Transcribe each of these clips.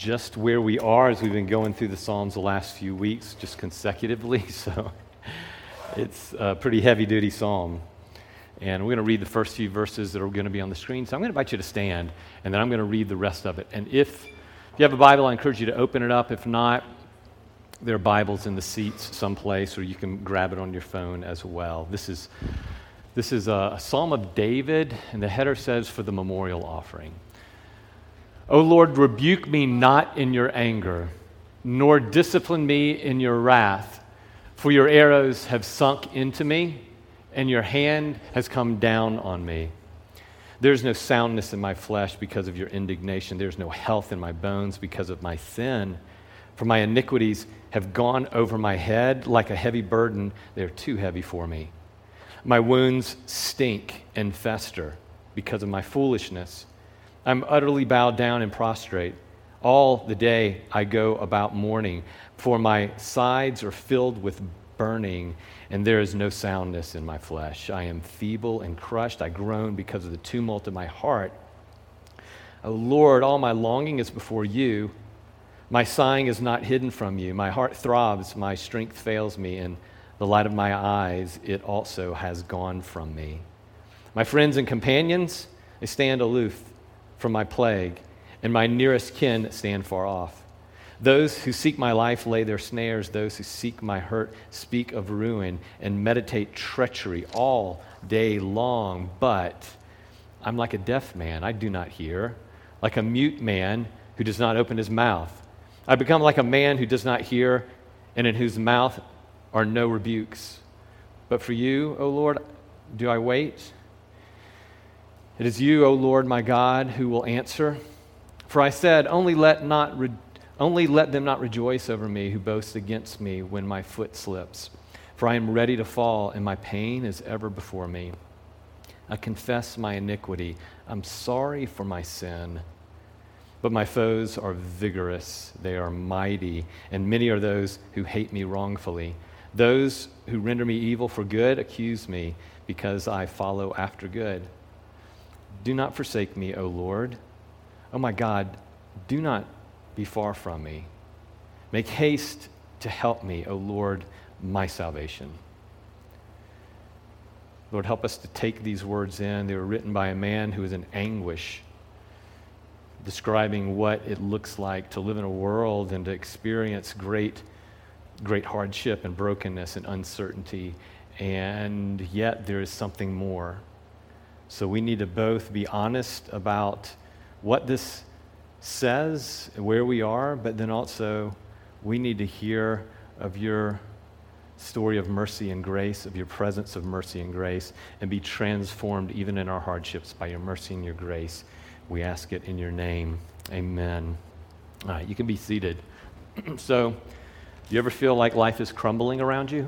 just where we are as we've been going through the Psalms the last few weeks, just consecutively. So it's a pretty heavy-duty psalm. And we're going to read the first few verses that are going to be on the screen. So I'm going to invite you to stand, and then I'm going to read the rest of it. And if you have a Bible, I encourage you to open it up. If not, there are Bibles in the seats someplace, or you can grab it on your phone as well. This is a Psalm of David, and the header says, "For the memorial offering. O Lord, rebuke me not in your anger, nor discipline me in your wrath, for your arrows have sunk into me, and your hand has come down on me. There's no soundness in my flesh because of your indignation. There's no health in my bones because of my sin. For my iniquities have gone over my head like a heavy burden. They're too heavy for me. My wounds stink and fester because of my foolishness. I'm utterly bowed down and prostrate. All the day I go about mourning, for my sides are filled with burning, and there is no soundness in my flesh. I am feeble and crushed. I groan because of the tumult of my heart. O Lord, all my longing is before you. My sighing is not hidden from you. My heart throbs, my strength fails me, and the light of my eyes, it also has gone from me. My friends and companions, they stand aloof from my plague, and my nearest kin stand far off. Those who seek my life lay their snares. Those who seek my hurt speak of ruin and meditate treachery all day long. But I'm like a deaf man, I do not hear, like a mute man who does not open his mouth. I become like a man who does not hear, and in whose mouth are no rebukes. But for you, O Lord, do I wait? It is you, O Lord, my God, who will answer. For I said, only let them not rejoice over me who boast against me when my foot slips. For I am ready to fall, and my pain is ever before me. I confess my iniquity. I'm sorry for my sin. But my foes are vigorous. They are mighty, and many are those who hate me wrongfully. Those who render me evil for good accuse me because I follow after good. Do not forsake me, O Lord. Oh my God, do not be far from me. Make haste to help me, O Lord, my salvation. Lord, help us to take these words in. They were written by a man who is in anguish, describing what it looks like to live in a world and to experience great hardship and brokenness and uncertainty, and yet there is something more. So we need to both be honest about what this says, where we are, but then also we need to hear of your story of mercy and grace, of your presence of mercy and grace, and be transformed even in our hardships by your mercy and your grace. We ask it in your name. Amen. All right, you can be seated. So, do you ever feel like life is crumbling around you?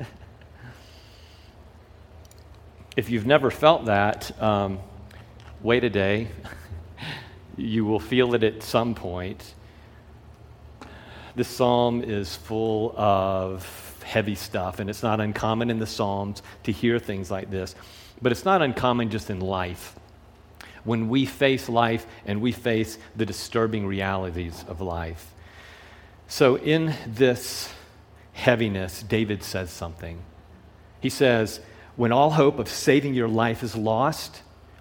If you've never felt that, wait a day. You will feel it at some point. This psalm is full of heavy stuff, and it's not uncommon in the Psalms to hear things like this. But it's not uncommon just in life. When we face life and we face the disturbing realities of life. So in this heaviness, David says something. He says, when all hope of saving your life is lost,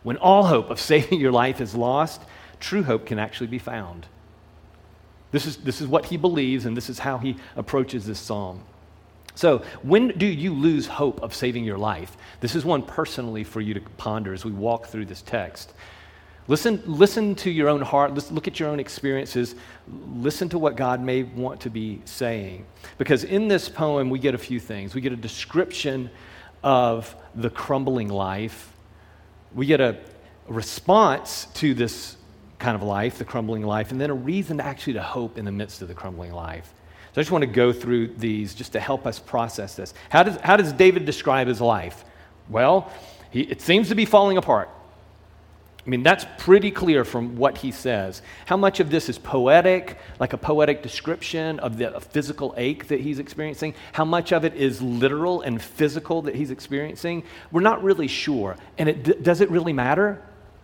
true hope can actually be found. This is what he believes, and this is how he approaches this psalm. So when do you lose hope of saving your life? This is one personally for you to ponder as we walk through this text. Listen to your own heart. Look at your own experiences. Listen to what God may want to be saying. Because in this poem, we get a few things. We get a description of the crumbling life. We get a response to this kind of life, the crumbling life, and then a reason actually to hope in the midst of the crumbling life. So I just want to go through these just to help us process this. How does David describe his life? Well, it seems to be falling apart. I mean, that's pretty clear from what he says. How much of this is poetic, like a poetic description of the physical ache that he's experiencing? How much of it is literal and physical that he's experiencing? We're not really sure. And does it really matter?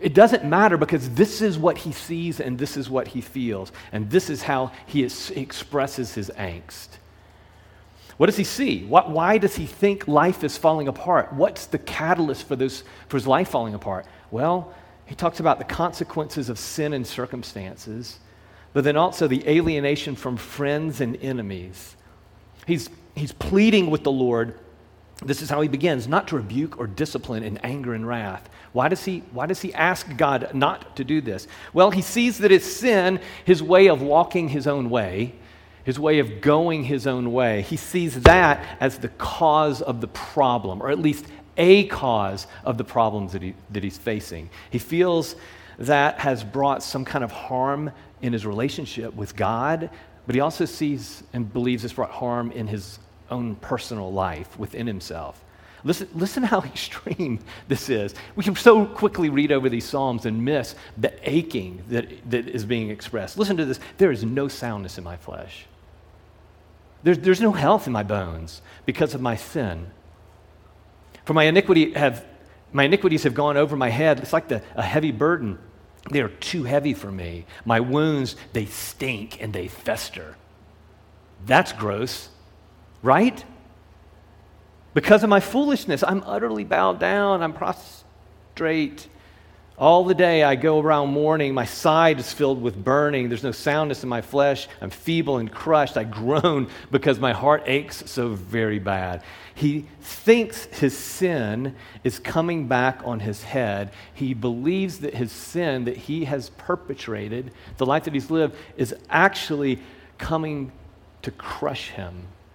It doesn't matter because this is what he sees and this is what he feels. And this is how he expresses his angst. What does he see? Why does he think life is falling apart? What's the catalyst for his life falling apart? Well, he talks about the consequences of sin and circumstances, but then also the alienation from friends and enemies. He's pleading with the Lord. This is how he begins, not to rebuke or discipline in anger and wrath. Why does he ask God not to do this? Well, he sees that it's sin, his way of walking his own way, his way of going his own way. He sees that as the cause of the problem, or at least a cause of the problems that he's facing. He feels that has brought some kind of harm in his relationship with God, but he also sees and believes it's brought harm in his own personal life within himself. Listen how extreme this is. We can so quickly read over these Psalms and miss the aching that is being expressed. Listen to this. There is no soundness in my flesh. There's no health in my bones because of my sin. For my iniquities have gone over my head. It's like a heavy burden. They are too heavy for me. My wounds, they stink and they fester. That's gross, right? Because of my foolishness, I'm utterly bowed down. I'm prostrate. All the day I go around mourning. My side is filled with burning. There's no soundness in my flesh. I'm feeble and crushed. I groan because my heart aches so very bad. He thinks his sin is coming back on his head. He believes that his sin that he has perpetrated, the life that he's lived, is actually coming to crush him.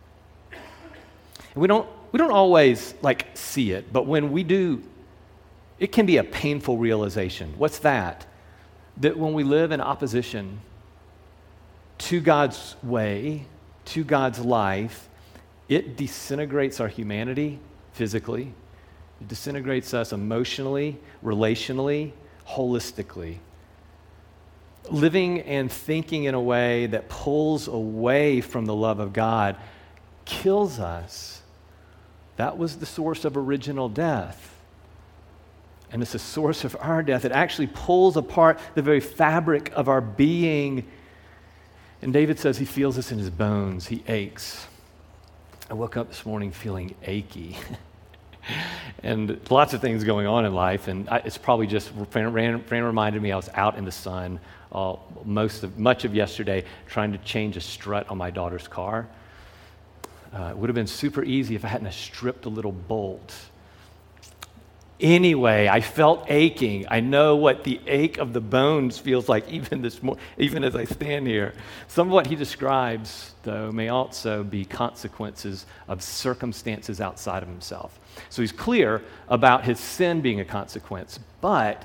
And we don't always see it, but when we do, it can be a painful realization. What's that? That when we live in opposition to God's way, to God's life, it disintegrates our humanity physically. It disintegrates us emotionally, relationally, holistically. Living and thinking in a way that pulls away from the love of God kills us. That was the source of original death. And it's the source of our death. It actually pulls apart the very fabric of our being. And David says he feels this in his bones. He aches. I woke up this morning feeling achy. And lots of things going on in life. And it's probably just, Fran reminded me I was out in the sun much of yesterday trying to change a strut on my daughter's car. It would have been super easy if I hadn't stripped a little bolt. Anyway, I felt aching. I know what the ache of the bones feels like even as I stand here. Some of what he describes, though, may also be consequences of circumstances outside of himself. So he's clear about his sin being a consequence, but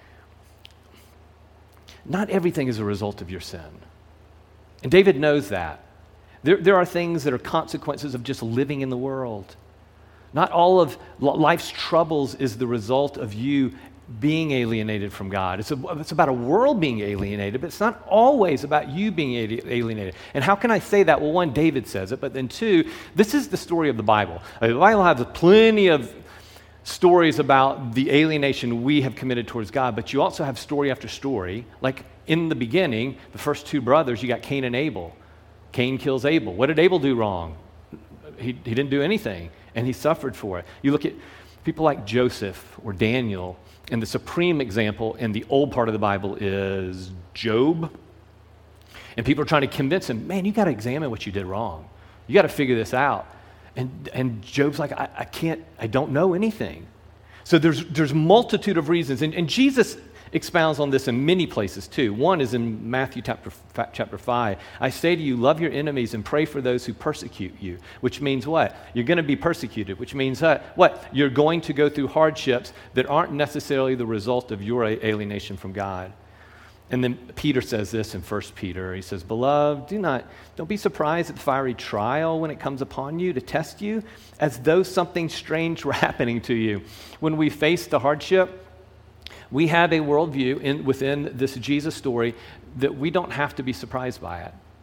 not everything is a result of your sin. And David knows that. There are things that are consequences of just living in the world. Not all of life's troubles is the result of you being alienated from God. It's about a world being alienated, but it's not always about you being alienated. And how can I say that? Well, one, David says it, but then two, this is the story of the Bible. The Bible has plenty of stories about the alienation we have committed towards God, but you also have story after story. Like in the beginning, the first two brothers, you got Cain and Abel. Cain kills Abel. What did Abel do wrong? He didn't do anything, and he suffered for it. You look at people like Joseph or Daniel, and the supreme example in the old part of the Bible is Job. And people are trying to convince him, man, you got to examine what you did wrong. You got to figure this out. And Job's like, I don't know anything. So there's multitude of reasons, and Jesus expounds on this in many places too. One is in Matthew chapter 5. I say to you, love your enemies and pray for those who persecute you, which means what? You're going to be persecuted, which means what? You're going to go through hardships that aren't necessarily the result of your alienation from God. And then Peter says this in 1 Peter. He says, beloved, don't be surprised at the fiery trial when it comes upon you to test you, as though something strange were happening to you. When we face the hardship, we have a worldview within this Jesus story that we don't have to be surprised by it.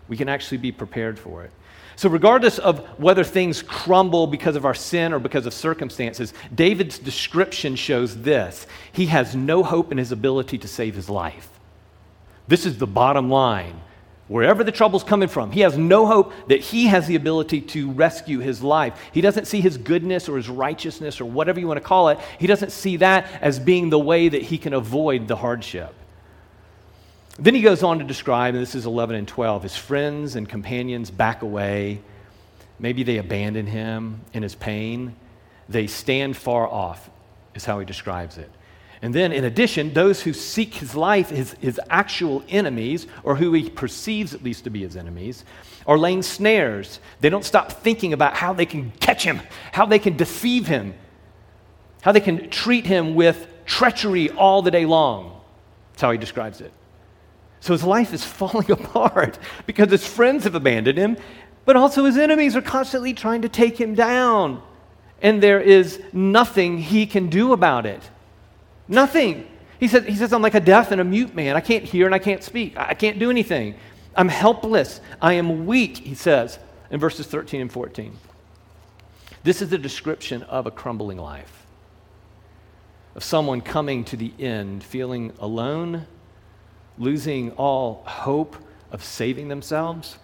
We can actually be prepared for it. So regardless of whether things crumble because of our sin or because of circumstances, David's description shows this. He has no hope in his ability to save his life. This is the bottom line. Wherever the trouble's coming from, he has no hope that he has the ability to rescue his life. He doesn't see his goodness or his righteousness or whatever you want to call it. He doesn't see that as being the way that he can avoid the hardship. Then he goes on to describe, and this is 11 and 12, his friends and companions back away. Maybe they abandon him in his pain. They stand far off, is how he describes it. And then, in addition, those who seek his life, his actual enemies, or who he perceives at least to be his enemies, are laying snares. They don't stop thinking about how they can catch him, how they can deceive him, how they can treat him with treachery all the day long. That's how he describes it. So his life is falling apart because his friends have abandoned him, but also his enemies are constantly trying to take him down. And there is nothing he can do about it. Nothing. He says, I'm like a deaf and a mute man. I can't hear and I can't speak. I can't do anything. I'm helpless. I am weak, he says in verses 13 and 14. This is the description of a crumbling life, of someone coming to the end, feeling alone, losing all hope of saving themselves.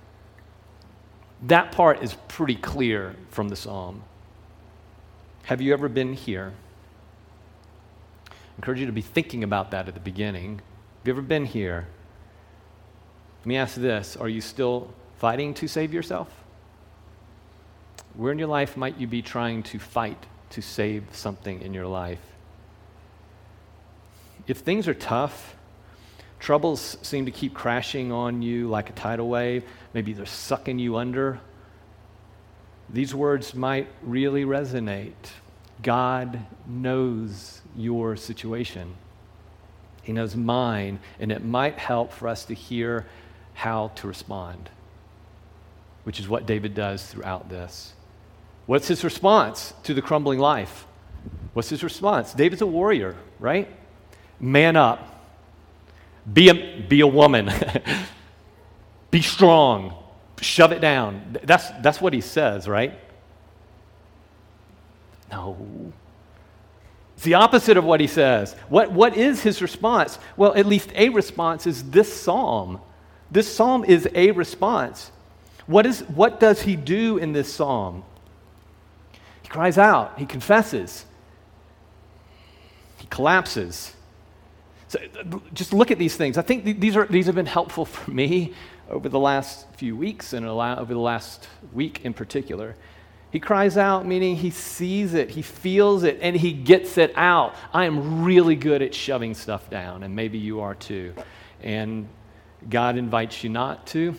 That part is pretty clear from the psalm. Have you ever been here? I encourage you to be thinking about that at the beginning. Have you ever been here? Let me ask this. Are you still fighting to save yourself? Where in your life might you be trying to fight to save something in your life? If things are tough, troubles seem to keep crashing on you like a tidal wave, maybe they're sucking you under, these words might really resonate. God knows your situation. He knows mine, and it might help for us to hear how to respond, which is what David does throughout this. What's his response to the crumbling life? What's his response? David's a warrior, right? Man up. Be a woman. Be strong. Shove it down. That's what he says, right? No. It's the opposite of what he says. What is his response? Well, at least a response is this psalm. This psalm is a response. What does he do in this psalm? He cries out. He confesses. He collapses. So just look at these things. I think these have been helpful for me over the last few weeks and over the last week in particular. He cries out, meaning he sees it, he feels it, and he gets it out. I am really good at shoving stuff down, and maybe you are too. And God invites you not to.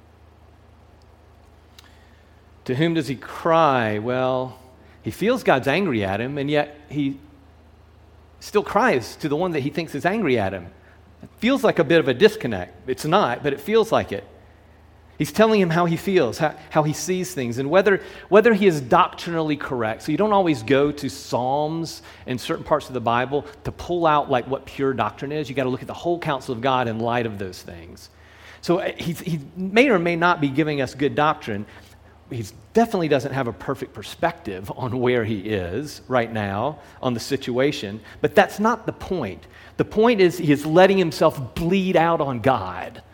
To whom does he cry? Well, he feels God's angry at him, and yet he still cries to the one that he thinks is angry at him. It feels like a bit of a disconnect. It's not, but it feels like it. He's telling him how he feels, how he sees things, and whether he is doctrinally correct. So you don't always go to Psalms and certain parts of the Bible to pull out like what pure doctrine is. You got to look at the whole counsel of God in light of those things. So he may or may not be giving us good doctrine. He definitely doesn't have a perfect perspective on where he is right now, on the situation, but that's not the point. The point is he is letting himself bleed out on God.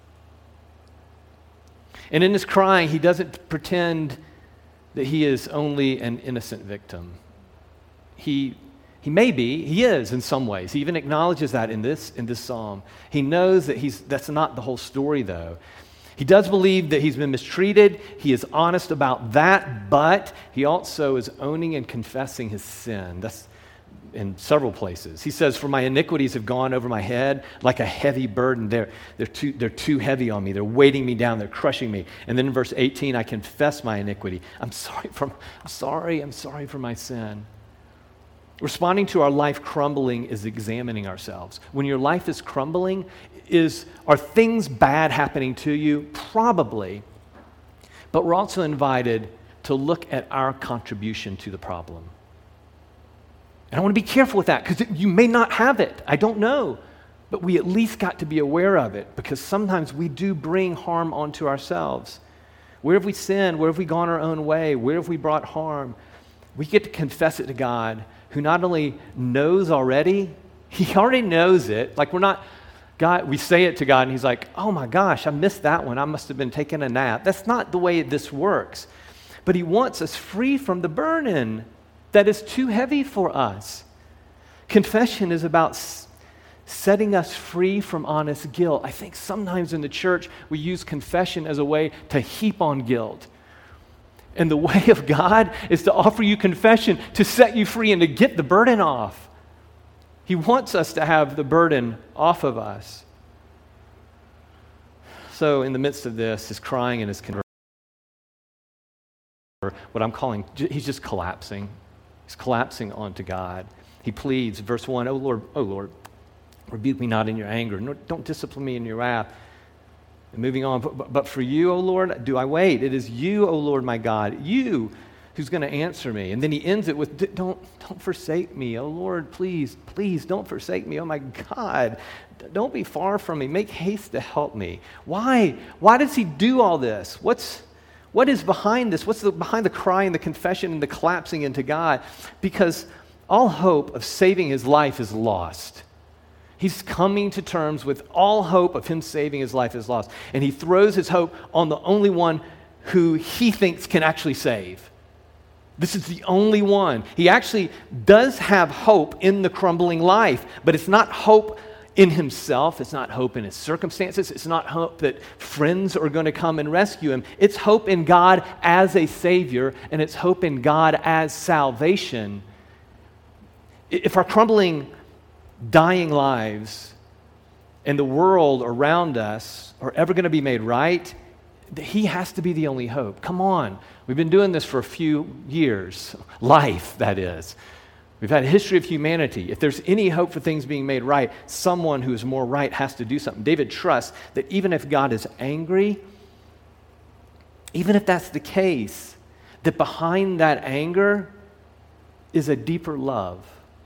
And in his crying, he doesn't pretend that he is only an innocent victim. He is in some ways. He even acknowledges that in this psalm. He knows that that's not the whole story, though. He does believe that he's been mistreated. He is honest about that, but he also is owning and confessing his sin. That's in several places. He says, "For my iniquities have gone over my head like a heavy burden. They're too heavy on me. They're weighting me down. They're crushing me." And then in verse 18, I confess my iniquity. I'm sorry for my sin. Responding to our life crumbling is examining ourselves. When your life is crumbling, are things bad happening to you? Probably. But we're also invited to look at our contribution to the problem. And I want to be careful with that because you may not have it. I don't know. but we at least got to be aware of it, because sometimes we do bring harm onto ourselves. Where have we sinned? Where have we gone our own way? Where have we brought harm? We get to confess it to God, who not only knows already, he already knows it. Like, we're not, God, we say it to God and he's like, oh my gosh, I missed that one. I must have been taking a nap. That's not the way this works. But he wants us free from the burden that is too heavy for us. Confession is about setting us free from honest guilt. I think sometimes in the church we use confession as a way to heap on guilt. And the way of God is to offer you confession to set you free and to get the burden off. He wants us to have the burden off of us. So in the midst of this, his crying and his conversion, what I'm calling, he's just collapsing. He's collapsing onto God. He pleads, verse 1, oh Lord, rebuke me not in your anger. No, don't discipline me in your wrath. And moving on, but for you, O Lord, do I wait? It is you, O Lord, my God, you who's going to answer me. And then he ends it with, don't forsake me. O Lord, please don't forsake me. Oh my God, don't be far from me. Make haste to help me. Why? Why does he do all this? What is behind this? What's behind the cry and the confession and the collapsing into God? Because all hope of saving his life is lost. He's coming to terms with all hope of him saving his life is lost. And he throws his hope on the only one who he thinks can actually save. This is the only one. He actually does have hope in the crumbling life, but it's not hope in himself. It's not hope in his circumstances. It's not hope that friends are going to come and rescue him. It's hope in God as a Savior, and it's hope in God as salvation. If our crumbling, dying lives and the world around us are ever going to be made right, he has to be the only hope. Come on. We've been doing this for a few years. Life, that is. We've had a history of humanity. If there's any hope for things being made right, someone who is more right has to do something. David trusts that even if God is angry, even if that's the case, that behind that anger is a deeper love.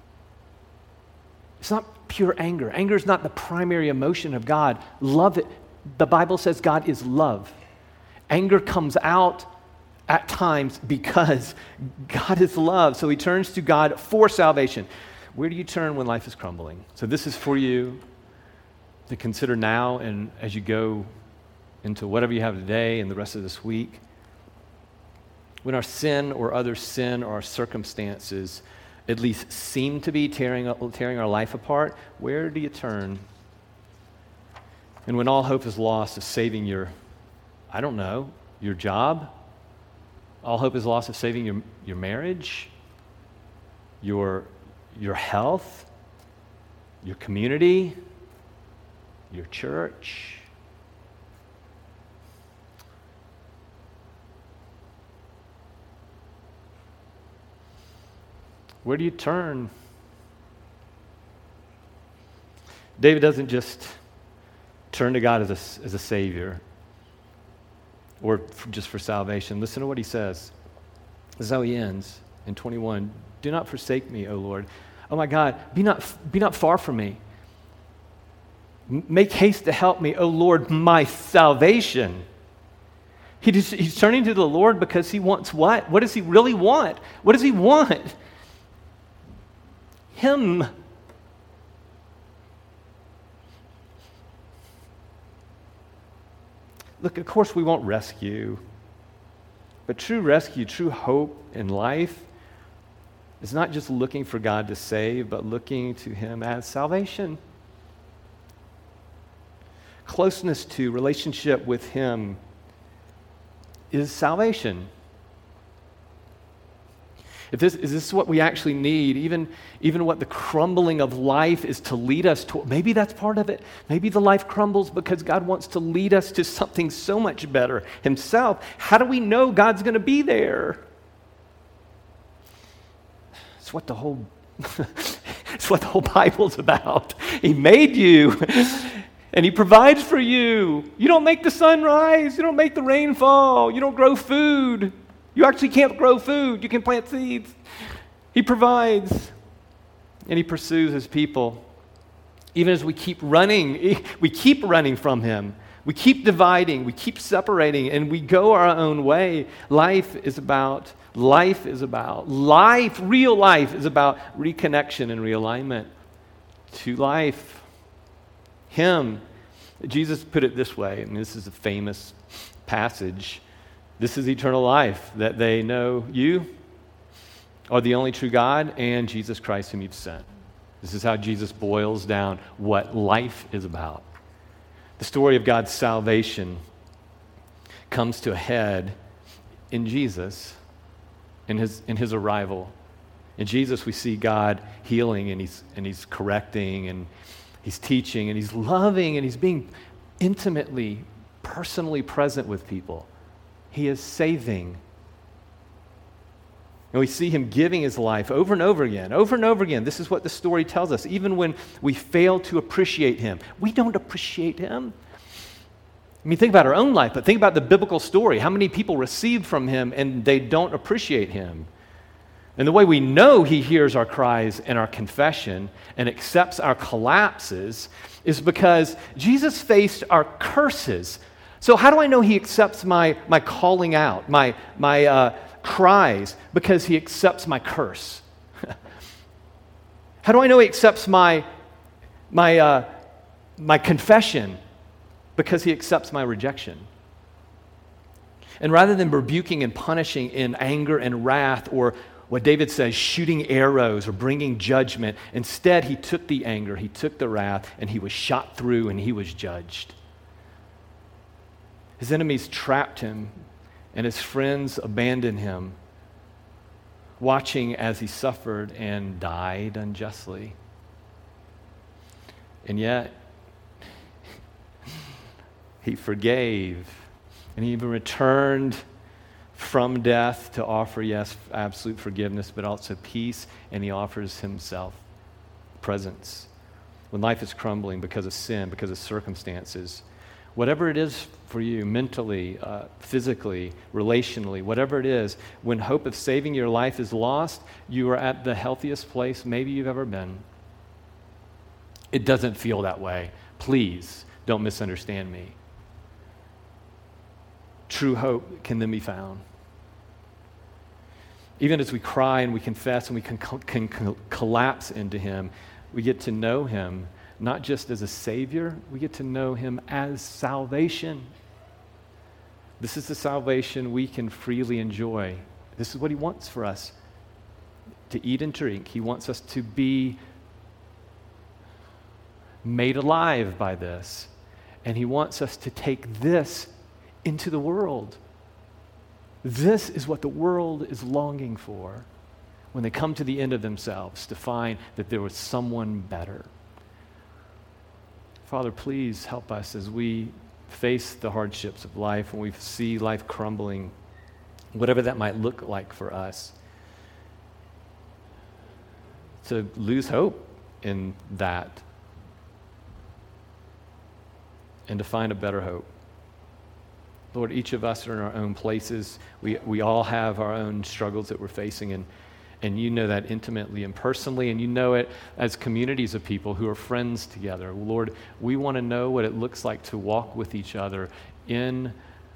It's not pure anger. Anger is not the primary emotion of God. Love, the Bible says God is love. Anger comes out at times because God is love. So he turns to God for salvation. Where do you turn when life is crumbling? So this is for you to consider now and as you go into whatever you have today and the rest of this week. When our sin or other sin or our circumstances at least seem to be tearing our life apart, where do you turn? And when all hope is lost of saving your job, all hope is lost of saving your marriage, your health, your community, your church. Where do you turn? David doesn't just turn to God as a Savior or just for salvation. Listen to what he says. This is how he ends in 21. Do not forsake me, O Lord. Oh my God, be not far from me. Make haste to help me, O Lord, my salvation. He's turning to the Lord because he wants what? What does he really want? What does he want? Him. Look, of course we won't rescue, but true rescue, true hope in life is not just looking for God to save, but looking to him as salvation. Closeness to, relationship with him is salvation. Is this what we actually need? Even what the crumbling of life is to lead us to, maybe that's part of it. Maybe the life crumbles because God wants to lead us to something so much better himself. How do we know God's going to be there? It's what the whole Bible's about. He made you and he provides for you. You don't make the sun rise. You don't make the rain fall. You don't grow food. You actually can't grow food. You can plant seeds. He provides, and he pursues his people, Even as we keep running from him. We keep dividing, we keep separating, and we go our own way. Real life is about reconnection and realignment to life. Him. Jesus put it this way, and this is a famous passage. This is eternal life, that they know you are the only true God and Jesus Christ whom you've sent. This is how Jesus boils down what life is about. The story of God's salvation comes to a head in Jesus, in his arrival. In Jesus, we see God healing, and he's correcting, and he's teaching, and he's loving, and he's being intimately, personally present with people. He is saving. And we see him giving his life over and over again, over and over again. This is what the story tells us. Even when we fail to appreciate him, we don't appreciate him. I mean, think about our own life, but think about the biblical story. How many people received from him and they don't appreciate him? And the way we know he hears our cries and our confession and accepts our collapses is because Jesus faced our curses. So how do I know he accepts my calling out, my cries? Because he accepts my curse. How do I know he accepts my confession? Because he accepts my rejection. And rather than rebuking and punishing in anger and wrath, or what David says, shooting arrows or bringing judgment, instead he took the anger, he took the wrath, and he was shot through and he was judged. His enemies trapped him, and his friends abandoned him, watching as he suffered and died unjustly. And yet, he forgave, and he even returned from death to offer, yes, absolute forgiveness, but also peace, and he offers himself presence. When life is crumbling because of sin, because of circumstances, whatever it is for you, mentally, physically, relationally, whatever it is, when hope of saving your life is lost, you are at the healthiest place maybe you've ever been. It doesn't feel that way. Please don't misunderstand me. True hope can then be found. Even as we cry and we confess and we can collapse into him, we get to know him not just as a savior, we get to know him as salvation. This is the salvation we can freely enjoy. This is what he wants for us, to eat and drink. He wants us to be made alive by this. And he wants us to take this into the world. This is what the world is longing for when they come to the end of themselves, to find that there was someone better. Father, please help us as we face the hardships of life, when we see life crumbling, whatever that might look like for us, to lose hope in that and to find a better hope. Lord, each of us are in our own places. We all have our own struggles that we're facing, and you know that intimately and personally, and you know it as communities of people who are friends together. Lord, we want to know what it looks like to walk with each other in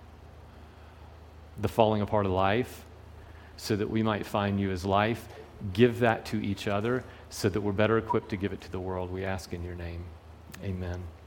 the falling apart of life so that we might find you as life. Give that to each other so that we're better equipped to give it to the world. We ask in your name. Amen.